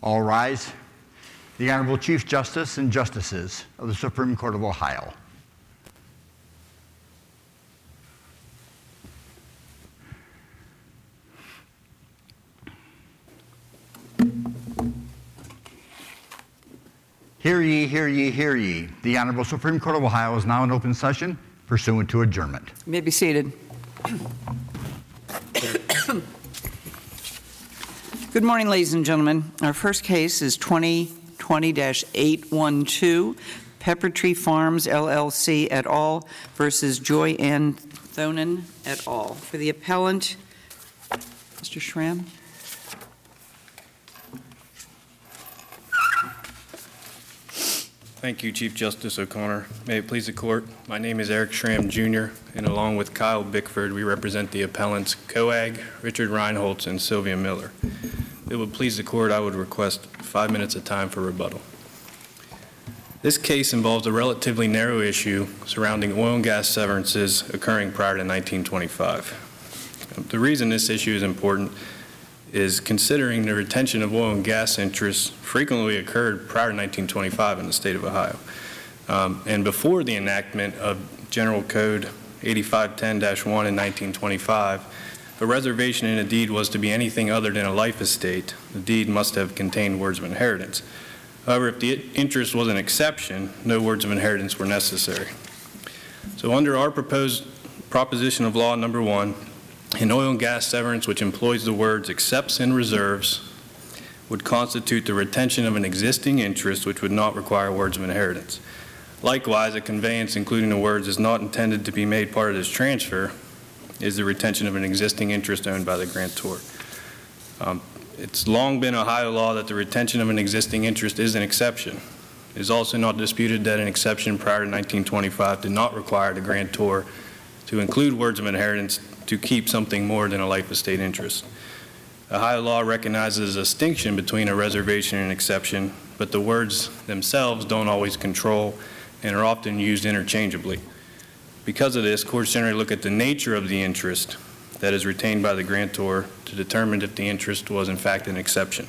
All rise. The Honorable Chief Justice and Justices of the Supreme Court of Ohio. Hear ye, hear ye, hear ye. The Honorable Supreme Court of Ohio is now in open session pursuant to adjournment. You may be seated. Good morning, ladies and gentlemen. Our first case is 2020-812, Pepper Tree Farms, LLC et al. Versus Joy Ann Thonen et al. For the appellant, Mr. Schramm. Thank you, Chief Justice O'Connor. May it please the Court, my name is Eric Schramm, Jr., and along with Kyle Bickford, we represent the appellants Coag, Richard Reinholtz, and Sylvia Miller. If it would please the Court, I would request 5 minutes of time for rebuttal. This case involves a relatively narrow issue surrounding oil and gas severances occurring prior to 1925. The reason this issue is important is considering the retention of oil and gas interests frequently occurred prior to 1925 in the state of Ohio. And before the enactment of General Code 8510-1 in 1925, a reservation in a deed was to be anything other than a life estate. The deed must have contained words of inheritance. However, if the interest was an exception, no words of inheritance were necessary. So under our proposed proposition of law number 1, an oil and gas severance which employs the words accepts and reserves would constitute the retention of an existing interest which would not require words of inheritance. Likewise, a conveyance including the words is not intended to be made part of this transfer is the retention of an existing interest owned by the grantor. It's long been Ohio law that the retention of an existing interest is an exception. It is also not disputed that an exception prior to 1925 did not require the grantor to include words of inheritance to keep something more than a life estate interest. Ohio law recognizes a distinction between a reservation and an exception, but the words themselves don't always control and are often used interchangeably. Because of this, courts generally look at the nature of the interest that is retained by the grantor to determine if the interest was in fact an exception.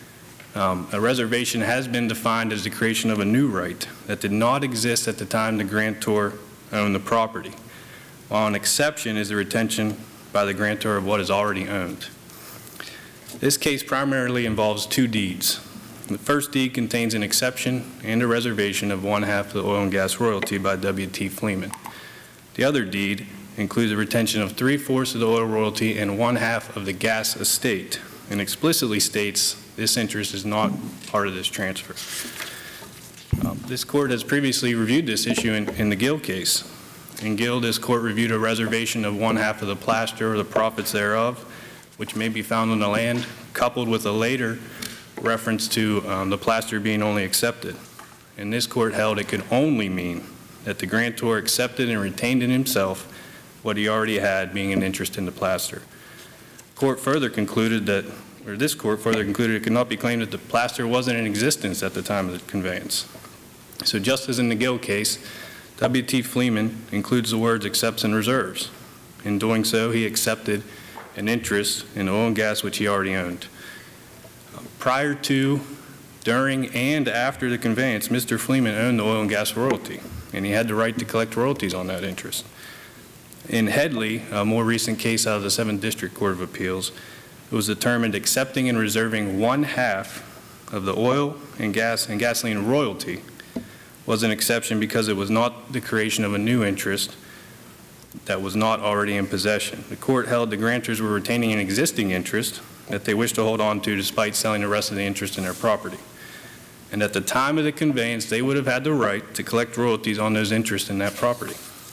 A reservation has been defined as the creation of a new right that did not exist at the time the grantor owned the property, while an exception is the retention by the grantor of what is already owned. This case primarily involves 2 deeds. The first deed contains an exception and a reservation of 1/2 of the oil and gas royalty by W.T. Fleeman. The other deed includes a retention of 3/4 of the oil royalty and 1/2 of the gas estate, and explicitly states this interest is not part of this transfer. This court has previously reviewed this issue in the Gill case. In Gill, this court reviewed a reservation of 1/2 of the plaster or the profits thereof, which may be found on the land, coupled with a later reference to the plaster being only accepted. And this court held it could only mean that the grantor accepted and retained in himself what he already had, being an interest in the plaster. This court further concluded it could not be claimed that the plaster wasn't in existence at the time of the conveyance. So just as in the Gill case, W.T. Fleeman includes the words accepts and reserves. In doing so, he accepted an interest in oil and gas which he already owned. Prior to, during, and after the conveyance, Mr. Fleeman owned the oil and gas royalty, and he had the right to collect royalties on that interest. In Headley, a more recent case out of the 7th District Court of Appeals, it was determined accepting and reserving 1/2 of the oil and gas and gasoline royalty was an exception because it was not the creation of a new interest that was not already in possession. The court held the grantors were retaining an existing interest that they wished to hold on to despite selling the rest of the interest in their property. And at the time of the conveyance, they would have had the right to collect royalties on those interests in that property.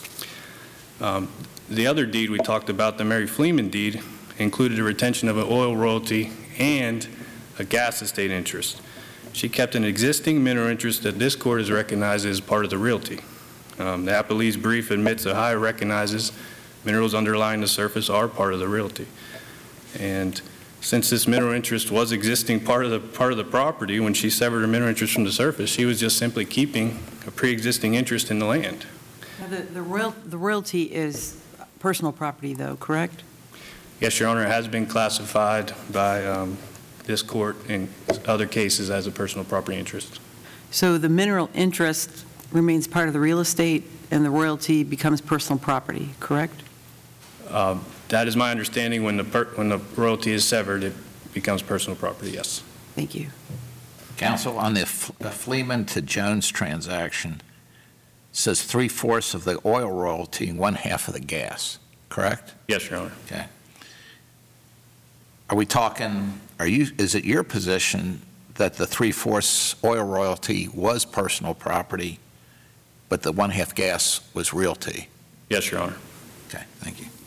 The other deed we talked about, the Mary Fleeman deed, included a retention of an oil royalty and a gas estate interest. She kept an existing mineral interest that this court has recognized as part of the realty. The appellee's brief admits Ohio recognizes minerals underlying the surface are part of the realty. And since this mineral interest was existing part of the property, when she severed her mineral interest from the surface, she was just simply keeping a pre-existing interest in the land. Now the royalty is personal property, though, correct? Yes, Your Honor, it has been classified by this court in other cases as a personal property interest. So the mineral interest remains part of the real estate and the royalty becomes personal property, correct? That is my understanding. When the royalty is severed, it becomes personal property, yes. Thank you. Counsel, on the Fleeman to Jones transaction, it says 3/4 of the oil royalty and 1/2 of the gas, correct? Yes, Your Honor. Okay. Are we talking, is it your position that the 3/4 oil royalty was personal property, but the 1/2 gas was realty? Yes, Your Honor. Okay, thank you.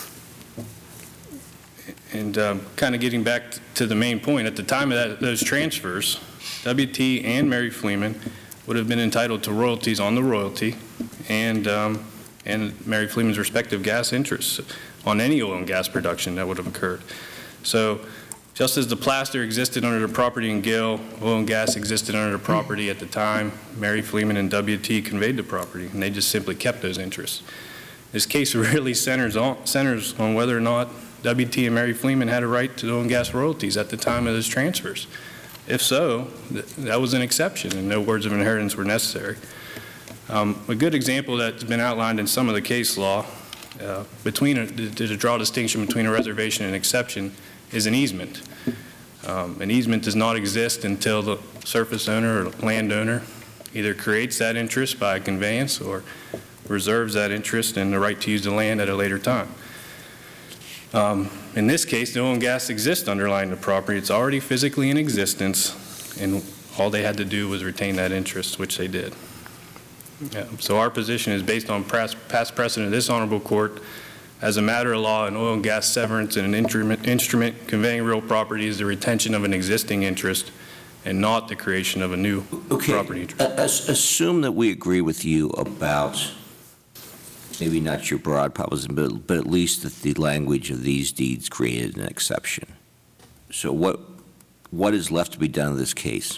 And kind of getting back to the main point, at the time of those transfers, W.T. and Mary Fleeman would have been entitled to royalties on the royalty and Mary Fleeman's respective gas interests on any oil and gas production that would have occurred. So just as the plaster existed under the property in Gill, oil and gas existed under the property at the time Mary Fleeman and W.T. conveyed the property, and they just simply kept those interests. This case really centers on whether or not W.T. and Mary Fleeman had a right to oil and gas royalties at the time of those transfers. If so, that was an exception, and no words of inheritance were necessary. A good example that's been outlined in some of the case law to draw a distinction between a reservation and exception is an easement. An easement does not exist until the surface owner or landowner either creates that interest by conveyance or reserves that interest and the right to use the land at a later time. In this case, the oil and gas exists underlying the property. It's already physically in existence, and all they had to do was retain that interest, which they did. So our position is based on past precedent of this honorable court. As a matter of law, an oil and gas severance and an instrument conveying real property is the retention of an existing interest and not the creation of a new property interest. Assume that we agree with you about maybe not your broad proposition, but at least that the language of these deeds created an exception. So what is left to be done in this case?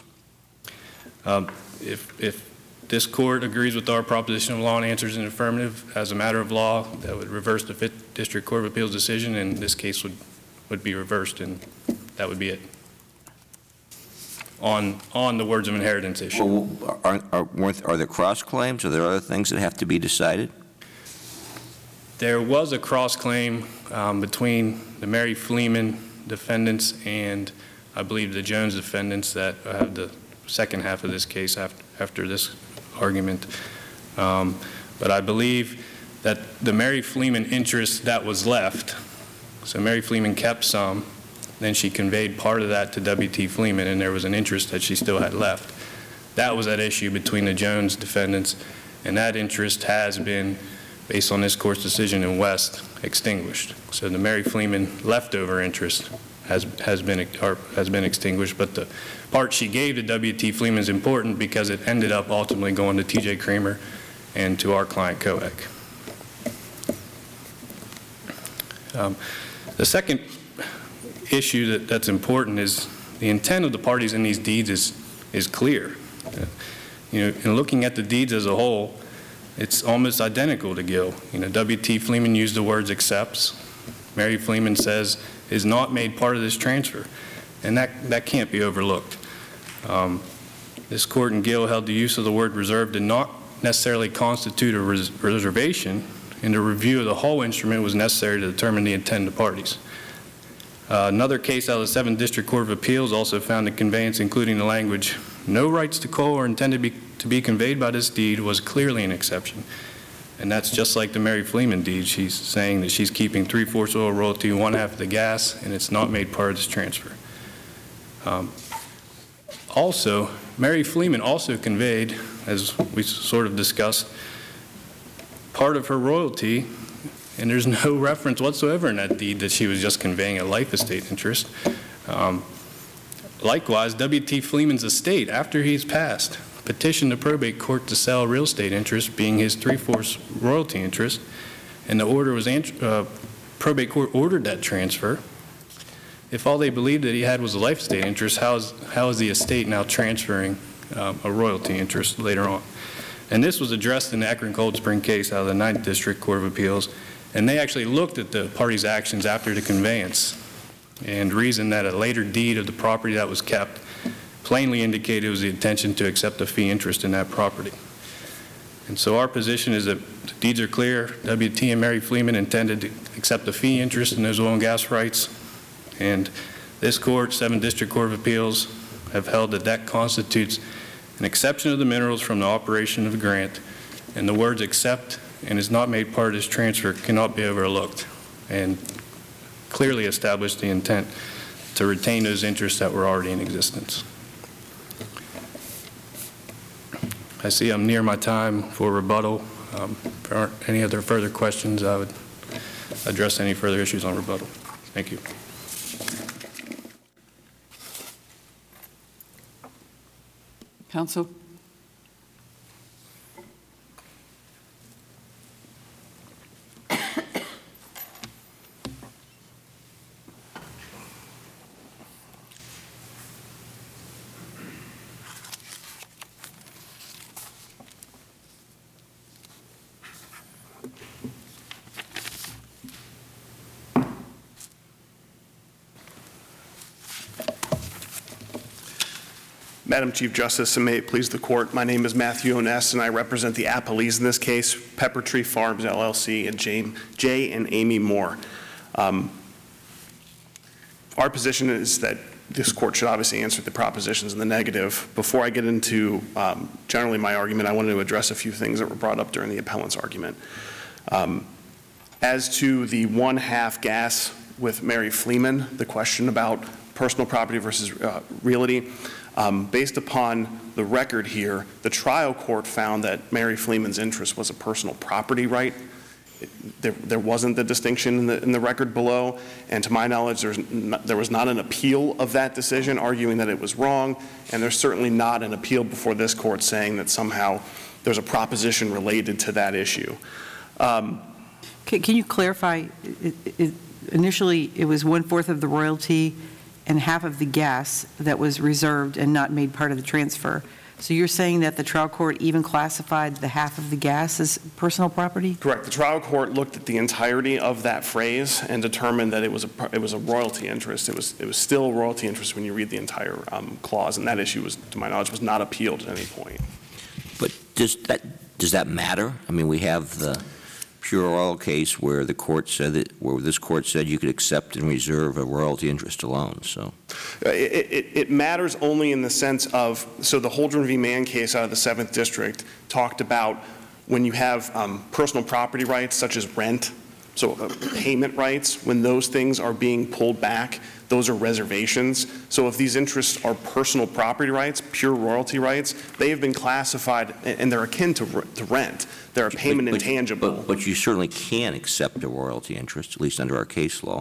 If this court agrees with our proposition of law and answers in the affirmative, as a matter of law, that would reverse the 5th District Court of Appeals decision, and this case would be reversed, and that would be it. On the words of inheritance issue. Well, are there cross claims? Are there other things that have to be decided? There was a cross-claim between the Mary Fleeman defendants and I believe the Jones defendants that have the second half of this case after this argument. But I believe that the Mary Fleeman interest that was left, so Mary Fleeman kept some, then she conveyed part of that to W.T. Fleeman, and there was an interest that she still had left. That was at issue between the Jones defendants, and that interest has been, based on this court's decision in West, extinguished. So the Mary Fleeman leftover interest has been extinguished, but the part she gave to W.T. Fleeman is important because it ended up ultimately going to T.J. Kramer and to our client COEC. The second issue that's important is the intent of the parties in these deeds is clear. In looking at the deeds as a whole, it's almost identical to Gill. W.T. Fleeman used the words accepts. Mary Fleeman says is not made part of this transfer, and that can't be overlooked. This court in Gill held the use of the word reserve did not necessarily constitute a reservation, and the review of the whole instrument was necessary to determine the intent of the parties. Another case out of the 7th District Court of Appeals also found the conveyance, including the language, no rights to coal are intended to be conveyed by this deed, was clearly an exception. And that's just like the Mary Fleeman deed. She's saying that she's keeping 3/4 oil royalty, 1/2 of the gas, and it's not made part of this transfer. Also, Mary Fleeman also conveyed, as we sort of discussed, part of her royalty, and there's no reference whatsoever in that deed that she was just conveying a life estate interest. Likewise, W.T. Fleeman's estate, after he's passed, petitioned the probate court to sell real estate interest, being his 3/4 royalty interest, and the order was probate court ordered that transfer. If all they believed that he had was a life estate interest, how is the estate now transferring a royalty interest later on? And this was addressed in the Akron Cold Spring case out of the 9th District Court of Appeals, and they actually looked at the parties' actions after the conveyance and reasoned that a later deed of the property that was kept plainly indicated it was the intention to accept a fee interest in that property. And so our position is that the deeds are clear. W.T. and Mary Fleeman intended to accept a fee interest in those oil and gas rights, and this court, 7th District Court of Appeals, have held that that constitutes an exception of the minerals from the operation of the grant, and the words "accept" and "is not made part of this transfer" cannot be overlooked, and clearly establish the intent to retain those interests that were already in existence. I see I'm near my time for rebuttal. If there aren't any other further questions, I would address any further issues on rebuttal. Thank you. Counsel? Madam Chief Justice, and may it please the court, my name is Matthew Oness, and I represent the appellees in this case, Pepper Tree Farms, LLC, and Jay and Amy Moore. Our position is that this court should obviously answer the propositions in the negative. Before I get into generally my argument, I wanted to address a few things that were brought up during the appellant's argument. As to the 1/2 gas with Mary Fleeman, the question about personal property versus realty, based upon the record here, the trial court found that Mary Fleeman's interest was a personal property right. There wasn't the distinction in the record below, and to my knowledge, there was not an appeal of that decision arguing that it was wrong, and there's certainly not an appeal before this court saying that somehow there's a proposition related to that issue. Can you clarify, initially it was 1/4 of the royalty and half of the gas that was reserved and not made part of the transfer. So you're saying that the trial court even classified the half of the gas as personal property? Correct. The trial court looked at the entirety of that phrase and determined that it was a royalty interest. It was still a royalty interest when you read the entire clause, and that issue was, to my knowledge, was not appealed at any point. But does that matter? I mean, we have the Pure Oil case where the court said this court said you could accept and reserve a royalty interest alone. So it matters only in the sense of, so the Holdren v. Mann case out of the 7th District talked about when you have personal property rights such as rent, so payment rights, when those things are being pulled back, those are reservations. So if these interests are personal property rights, pure royalty rights, they have been classified, and they're akin to rent. They're a payment intangible. But you certainly can accept a royalty interest, at least under our case law.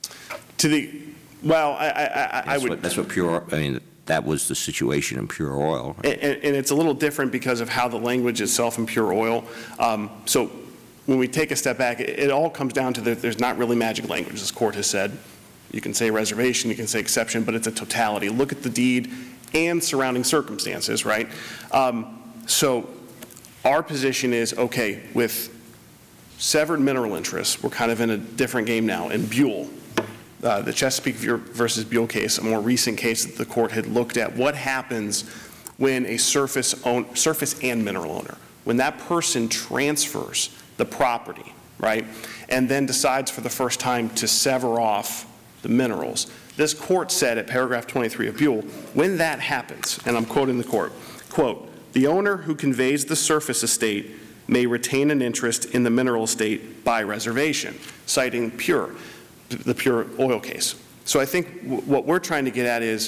I would. That's what pure. I mean, that was the situation in Pure Oil. Right? And it's a little different because of how the language itself in Pure Oil. So when we take a step back, it all comes down to there's not really magic language. This court has said you can say reservation, you can say exception, but it's a totality. Look at the deed and surrounding circumstances, right? So our position is, okay, with severed mineral interests, we're kind of in a different game now. In Buell, the Chesapeake versus Buell case, a more recent case that the court had looked at, what happens when a surface and mineral owner, when that person transfers the property, right, and then decides for the first time to sever off the minerals. This court said at paragraph 23 of Buell, when that happens, and I'm quoting the court, quote, "The owner who conveys the surface estate may retain an interest in the mineral estate by reservation," citing the Pure Oil case. So I think what we're trying to get at is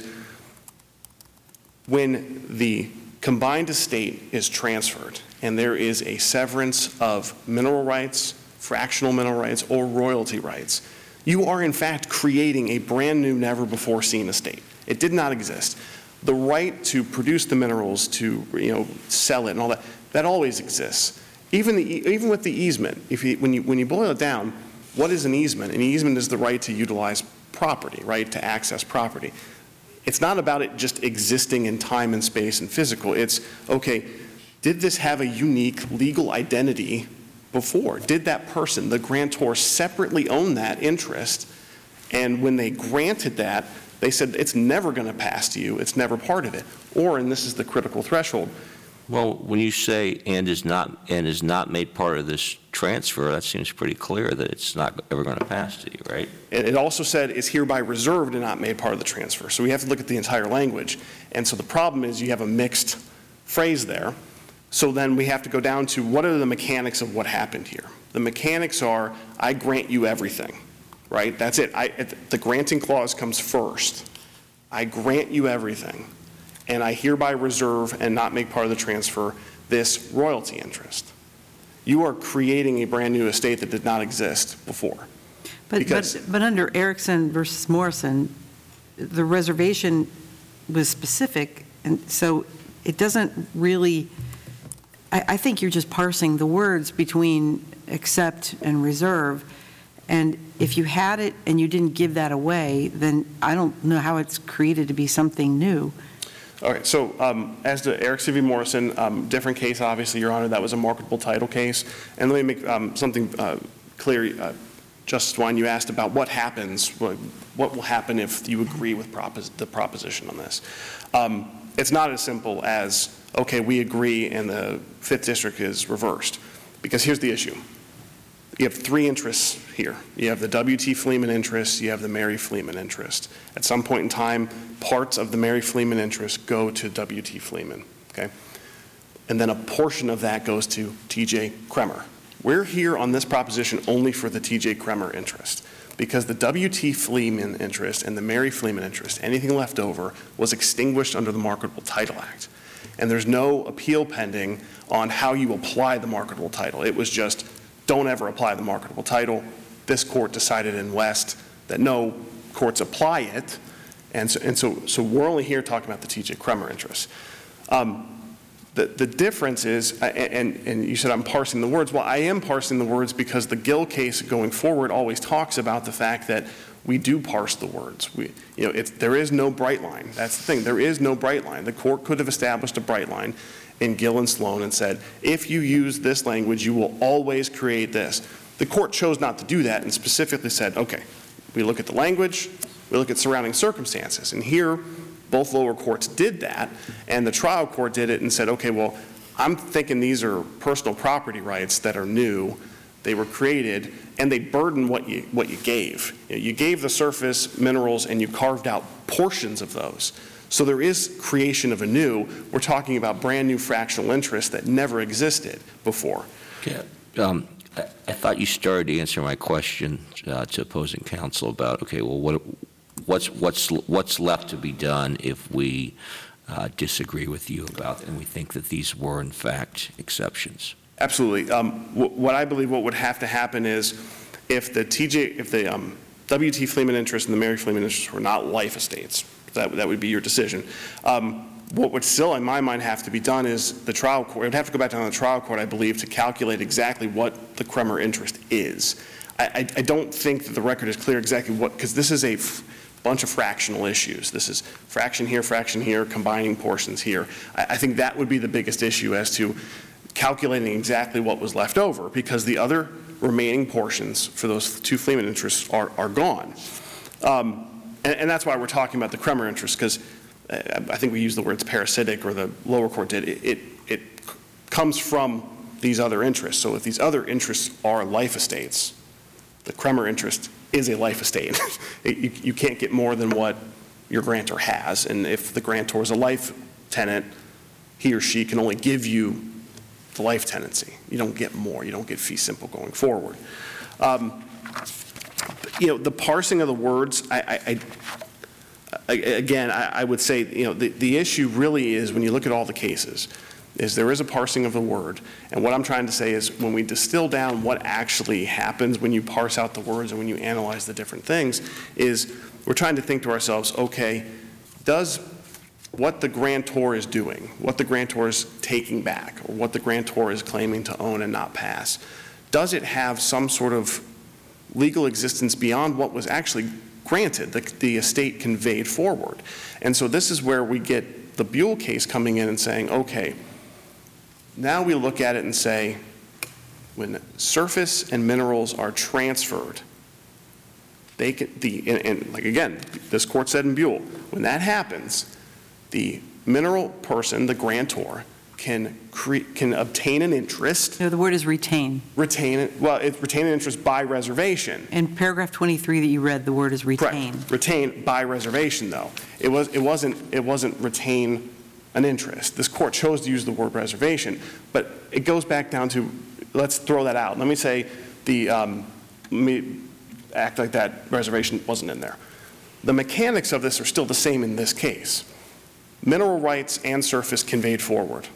when the combined estate is transferred and there is a severance of mineral rights, fractional mineral rights, or royalty rights, you are in fact creating a brand new, never before seen estate. It did not exist. The right to produce the minerals, to sell it and all that, that always exists. Even with the easement, when you boil it down, what is an easement? An easement is the right to utilize property, right, to access property. It's not about it just existing in time and space and physical. It's, okay, did this have a unique legal identity before? Did that person, the grantor, separately own that interest And when they granted that, they said it's never going to pass to you, it's never part of it. Or, and this is the critical threshold. Well, when you say and is not made part of this transfer, that seems pretty clear that it's not ever going to pass to you, right? It also said is hereby reserved and not made part of the transfer. So we have to look at the entire language. And so the problem is you have a mixed phrase there. So then we have to go down to what are the mechanics of what happened here. The mechanics are I grant you everything, right? That's it. The granting clause comes first. I grant you everything. And I hereby reserve and not make part of the transfer this royalty interest. You are creating a brand new estate that did not exist before. But under Erickson versus Morrison, the reservation was specific, and so it doesn't really, I think you're just parsing the words between accept and reserve, and if you had it and you didn't give that away, then I don't know how it's created to be something new. All right, so as to Erickson v. Morrison, different case, obviously, Your Honor, that was a marketable title case. And let me make something clear. Justice Wine, you asked about what happens, what will happen if you agree with the proposition on this. It's not as simple as, okay, we agree and the 5th District is reversed. Because here's the issue. You have 3 interests here. You have the W.T. Fleeman interest, you have the Mary Fleeman interest. At some point in time, parts of the Mary Fleeman interest go to W.T. Fleeman, okay? And then a portion of that goes to T.J. Kremer. We're here on this proposition only for the T.J. Kremer interest because the W.T. Fleeman interest and the Mary Fleeman interest, anything left over, was extinguished under the Marketable Title Act. And there's no appeal pending on how you apply the marketable title. It was just, don't ever apply the marketable title. This court decided in West that no, courts apply it. And so we're only here talking about the T.J. Kremer interest. The difference is, and you said I'm parsing the words. Well, I am parsing the words because the Gill case going forward always talks about the fact that we do parse the words. There is no bright line. That's the thing. There is no bright line. The court could have established a bright line in Gill and Sloan and said, if you use this language, you will always create this. The court chose not to do that and specifically said, okay, we look at the language, we look at surrounding circumstances. And here, both lower courts did that, and the trial court did it and said, okay, well, I'm thinking these are personal property rights that are new. They were created, and they burden what you gave. You gave the surface minerals, and you carved out portions of those. So there is creation of a new. We're talking about brand new fractional interest that never existed before. Yeah. I thought you started to answer my question to opposing counsel about, okay, well, what's left to be done if we disagree with you about and we think that these were in fact exceptions? Absolutely. What I believe what would have to happen is if the W.T. Fleeman interest and the Mary Fleeman interest were not life estates, that would be your decision. What would still, in my mind, have to be done is the trial court. It would have to go back down to the trial court, I believe, to calculate exactly what the Kremer interest is. I don't think that the record is clear exactly what, because this is a bunch of fractional issues. This is fraction here, combining portions here. I think that would be the biggest issue as to calculating exactly what was left over, because the other remaining portions for those 2 Fleeman interests are gone. And that's why we're talking about the Kremer interest, because I think we use the words parasitic, or the lower court did. It comes from these other interests. So if these other interests are life estates, the Kremer interest is a life estate. You can't get more than what your grantor has. And if the grantor is a life tenant, he or she can only give you the life tenancy. You don't get more. You don't get fee simple going forward. The parsing of the words, I would say, the issue really is when you look at all the cases, is there is a parsing of the word. And what I'm trying to say is when we distill down what actually happens when you parse out the words and when you analyze the different things, is we're trying to think to ourselves, okay, does what the grantor is doing, what the grantor is taking back, or what the grantor is claiming to own and not pass, does it have some sort of legal existence beyond what was actually granted, the estate conveyed forward? And so this is where we get the Buell case coming in and saying, okay, now we look at it and say, when surface and minerals are transferred, they can, and like again, this court said in Buell, when that happens, the mineral person, the grantor, can obtain an interest. No, the word is retain. Retain it. Well, it's retain an interest by reservation. In paragraph 23 that you read, the word is retain. Correct. Retain by reservation, though. It wasn't retain an interest. This court chose to use the word reservation, but it goes back down to, let's throw that out. Let me say let me act like that reservation wasn't in there. The mechanics of this are still the same in this case. Mineral rights and surface conveyed forward.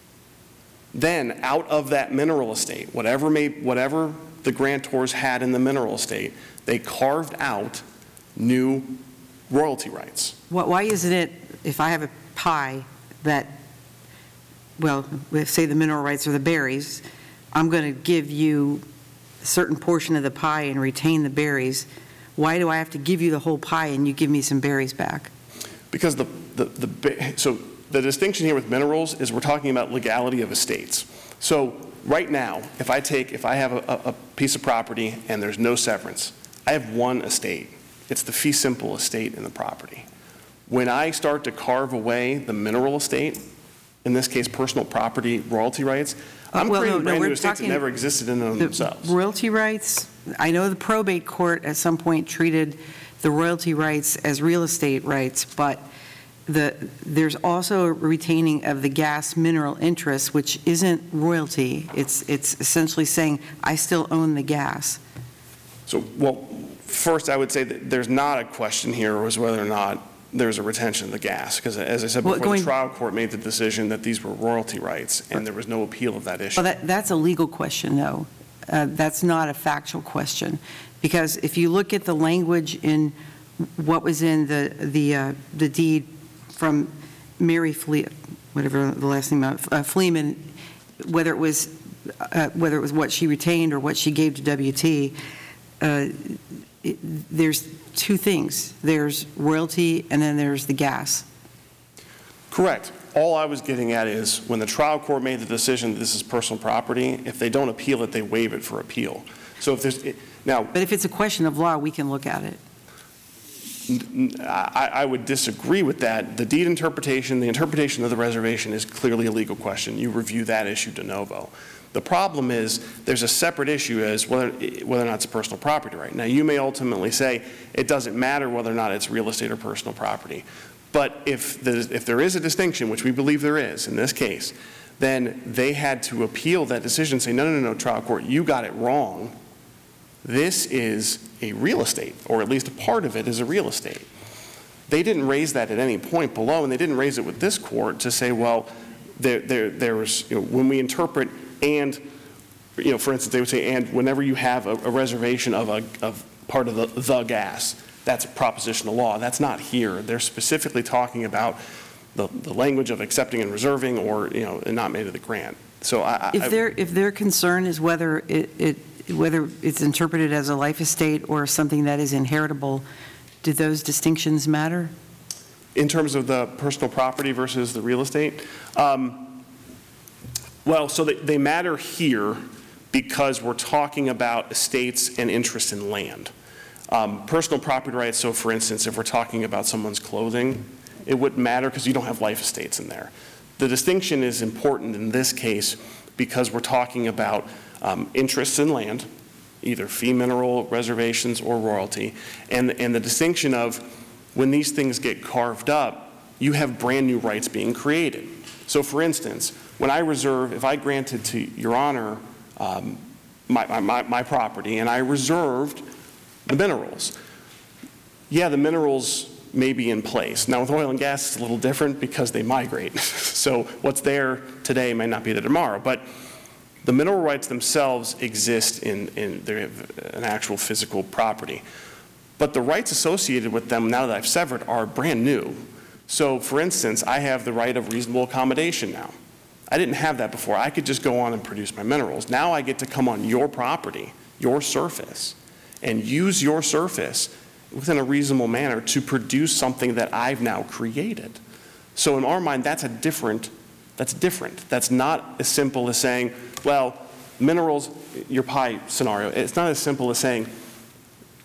Then, out of that mineral estate, whatever the grantors had in the mineral estate, they carved out new royalty rights. Why isn't it, if I have a pie that, well, say the mineral rights are the berries, I'm going to give you a certain portion of the pie and retain the berries. Why do I have to give you the whole pie and you give me some berries back? Because so the distinction here with minerals is we're talking about legality of estates. So right now, if I have a piece of property and there's no severance, I have one estate. It's the fee simple estate in the property. When I start to carve away the mineral estate, in this case personal property royalty rights, I'm creating brand new estates that never existed in and of themselves. Royalty rights, I know the probate court at some point treated the royalty rights as real estate rights, but there's also a retaining of the gas mineral interest, which isn't royalty. It's essentially saying, I still own the gas. So, well, first I would say that there's not a question here as whether or not there's a retention of the gas, because as I said before, the trial court made the decision that these were royalty rights, and there was no appeal of that issue. Well, that's a legal question, though. That's not a factual question, because if you look at the language in what was in the deed from Mary whatever the last name of Fleeman, whether it was what she retained or what she gave to WT, there's two things. There's royalty and then there's the gas. Correct. All I was getting at is when the trial court made the decision that this is personal property, if they don't appeal it, they waive it for appeal. So if there's now, but if it's a question of law, we can look at it. I would disagree with that. The deed interpretation, the interpretation of the reservation is clearly a legal question. You review that issue de novo. The problem is there's a separate issue as whether or not it's a personal property right. Now, you may ultimately say it doesn't matter whether or not it's real estate or personal property. But if there is a distinction, which we believe there is in this case, then they had to appeal that decision and say, no, trial court, you got it wrong. This is a real estate, or at least a part of it is a real estate. They didn't raise that at any point below, and they didn't raise it with this court to say, well, there was, when we interpret and, for instance, they would say, and whenever you have a reservation of part of the gas, that's a propositional law. That's not here. They're specifically talking about the language of accepting and reserving, or and not made of the grant. So if their concern is whether it's interpreted as a life estate or something that is inheritable, do those distinctions matter? In terms of the personal property versus the real estate? Well, so they matter here because we're talking about estates and interest in land. Personal property rights, so for instance, if we're talking about someone's clothing, it wouldn't matter because you don't have life estates in there. The distinction is important in this case because we're talking about interests in land, either fee mineral reservations or royalty, and the distinction of when these things get carved up, you have brand new rights being created. So for instance, when if I granted to Your Honor my property and I reserved the minerals, the minerals may be in place. Now with oil and gas, it's a little different because they migrate. So what's there today might not be there tomorrow, but the mineral rights themselves exist in they have an actual physical property. But the rights associated with them, now that I've severed, are brand new. So for instance, I have the right of reasonable accommodation now. I didn't have that before. I could just go on and produce my minerals. Now I get to come on your property, your surface, and use your surface within a reasonable manner to produce something that I've now created. So in our mind, that's different. That's not as simple as saying, well, minerals, your pie scenario, it's not as simple as saying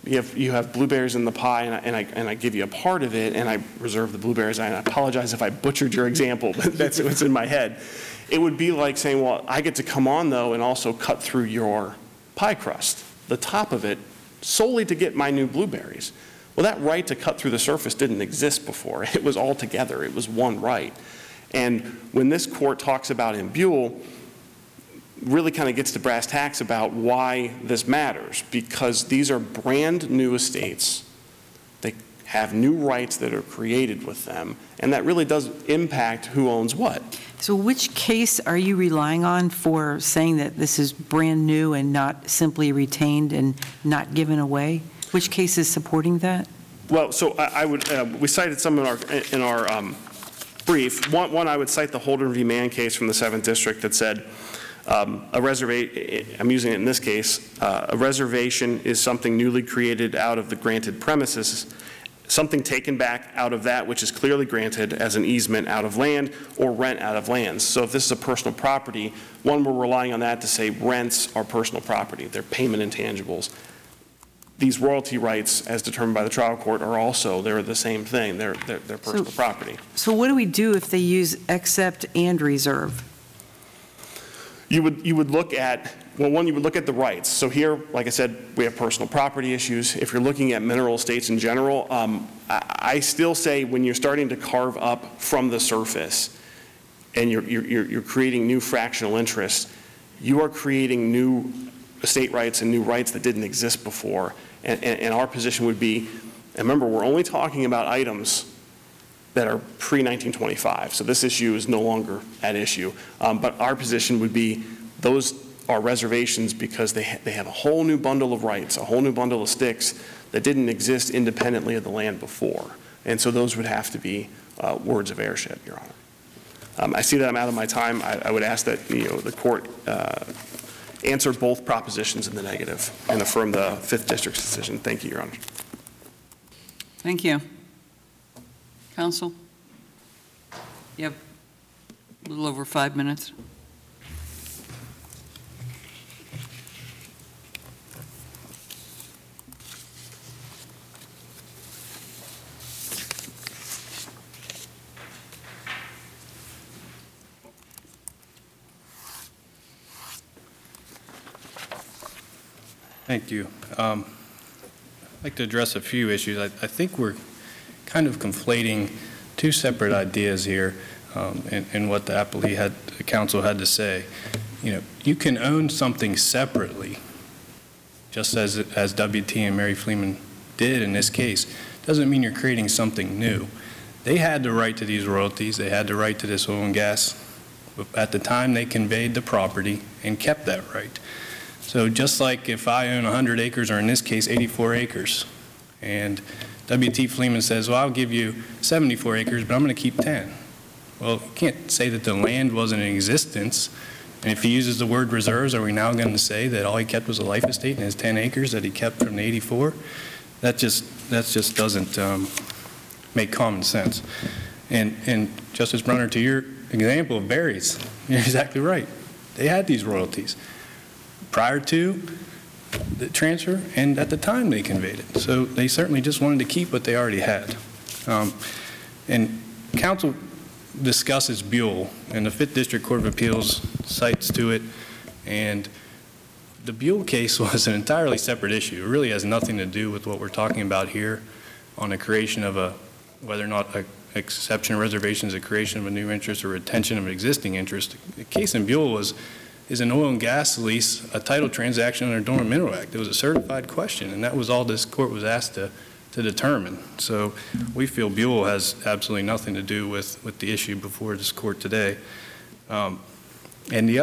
you have blueberries in the pie, and I give you a part of it, and I reserve the blueberries. And I apologize if I butchered your example, but that's what's in my head. It would be like saying, well, I get to come on, though, and also cut through your pie crust, the top of it, solely to get my new blueberries. Well, that right to cut through the surface didn't exist before. It was all together. It was one right. And when this court talks about in Buell, really kind of gets to brass tacks about why this matters, because these are brand new estates. They have new rights that are created with them, and that really does impact who owns what. So which case are you relying on for saying that this is brand new and not simply retained and not given away? Which case is supporting that? Well, so I would, we cited some in our brief. One, I would cite the Holden v. Mann case from the 7th District that said, I'm using it in this case, a reservation is something newly created out of the granted premises, something taken back out of that which is clearly granted as an easement out of land or rent out of lands. So if this is a personal property, one, we're relying on that to say rents are personal property. They're payment intangibles. These royalty rights, as determined by the trial court, are also, they're the same thing. They're personal property. So what do we do if they use accept and reserve? You would look at, well, one, you would look at the rights. So here, like I said, we have personal property issues. If you're looking at mineral estates in general, I still say when you're starting to carve up from the surface and you're creating new fractional interests, you are creating new estate rights and new rights that didn't exist before. And our position would be, and remember, we're only talking about items that are pre-1925. So this issue is no longer at issue. But our position would be those are reservations because they have a whole new bundle of rights, a whole new bundle of sticks that didn't exist independently of the land before. And so those would have to be words of heirship, Your Honor. I see that I'm out of my time. I would ask that the court answer both propositions in the negative and affirm the 5th District's decision. Thank you, Your Honor. Thank you. Counsel? You have a little over 5 minutes. Thank you. I'd like to address a few issues. I think we're kind of conflating two separate ideas here in what the appellee the council had to say. You can own something separately, just as WT and Mary Fleeman did in this case. Doesn't mean you're creating something new. They had the right to these royalties. They had the right to this oil and gas. At the time, they conveyed the property and kept that right. So just like if I own 100 acres, or in this case, 84 acres, and WT Fleeman says, well, I'll give you 74 acres, but I'm going to keep 10. Well, you can't say that the land wasn't in existence. And if he uses the word reserves, are we now going to say that all he kept was a life estate and his 10 acres that he kept from the 84? That just doesn't make common sense. And Justice Brunner, to your example of berries, you're exactly right. They had these royalties prior to the transfer and at the time they conveyed it. So they certainly just wanted to keep what they already had. And counsel discusses Buell, and the 5th District Court of Appeals cites to it. And the Buell case was an entirely separate issue. It really has nothing to do with what we're talking about here on the creation of whether or not an exception or reservation is a creation of a new interest or retention of an existing interest. The case in Buell is an oil and gas lease, a title transaction under the Dormant Mineral Act. It was a certified question, and that was all this court was asked to determine. So we feel Buell has absolutely nothing to do with the issue before this court today. And the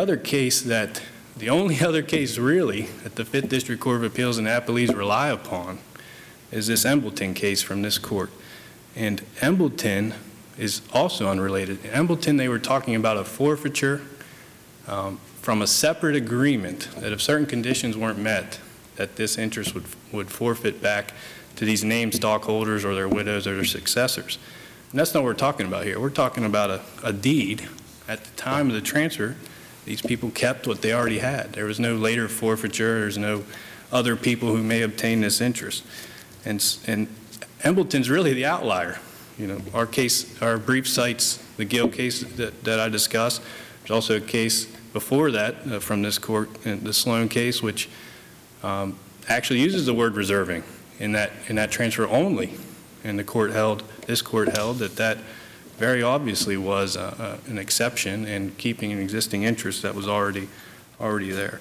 only other case really that the 5th District Court of Appeals and appellees rely upon is this Embleton case from this court. And Embleton is also unrelated. In Embleton, they were talking about a forfeiture from a separate agreement that if certain conditions weren't met, that this interest would forfeit back to these named stockholders or their widows or their successors. And that's not what we're talking about here. We're talking about a deed. At the time of the transfer, these people kept what they already had. There was no later forfeiture. There's no other people who may obtain this interest. And Embleton's really the outlier. You know, our case, our brief cites the Gill case that I discussed. There's also a case before that from this court, the Sloan case, which actually uses the word reserving in that transfer only. And this court held that very obviously was an exception in keeping an existing interest that was already there.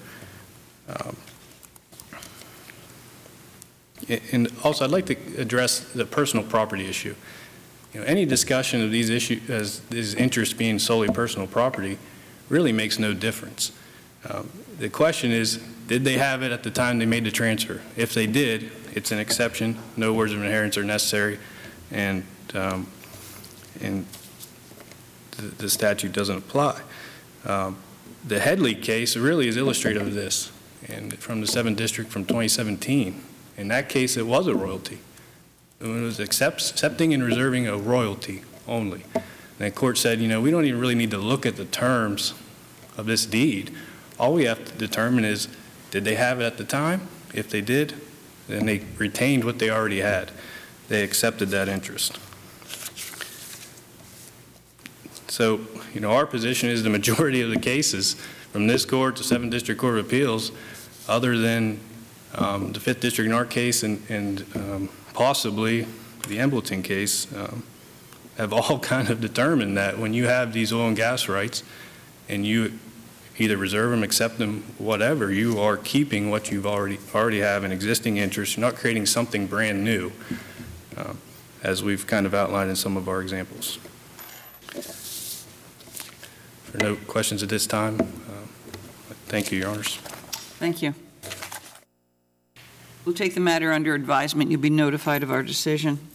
And also, I'd like to address the personal property issue. You know, any discussion of these issues as these interests being solely personal property really makes no difference. The question is, did they have it at the time they made the transfer? If they did, it's an exception. No words of inheritance are necessary, and the statute doesn't apply. The Headley case really is illustrative of this, and from the 7th District from 2017. In that case, it was a royalty. It was accepting and reserving a royalty only. And the court said, you know, we don't even really need to look at the terms of this deed. All we have to determine is, did they have it at the time? If they did, then they retained what they already had. They accepted that interest. So, you know, our position is the majority of the cases from this court to 7th District Court of Appeals, other than the 5th District in our case and possibly the Embleton case, have all kind of determined that when you have these oil and gas rights and you either reserve them, accept them, whatever, you are keeping what you've already have an existing interest. You're not creating something brand new, as we've kind of outlined in some of our examples. If there are no questions at this time, thank you, Your Honors. Thank you. We'll take the matter under advisement. You'll be notified of our decision.